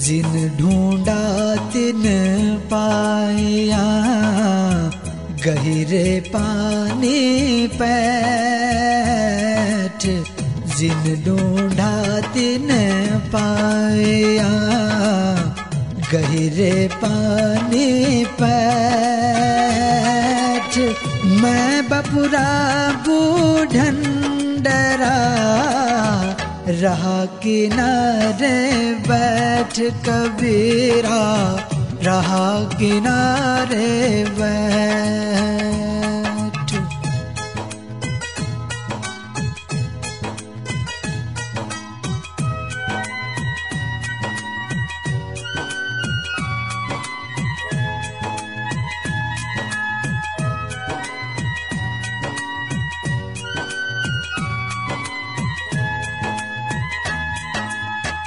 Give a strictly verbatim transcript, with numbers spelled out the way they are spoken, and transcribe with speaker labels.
Speaker 1: जिन ढूंढा तिन पाया, गहिरे पानी पैठ। जिन ढूंढा तिन पाया, गहिरे पानी पैठ। मैं बपुरा बूढ़न डरा, रहा किनारे बैठ कबीरा, रहा किनारे बैठ।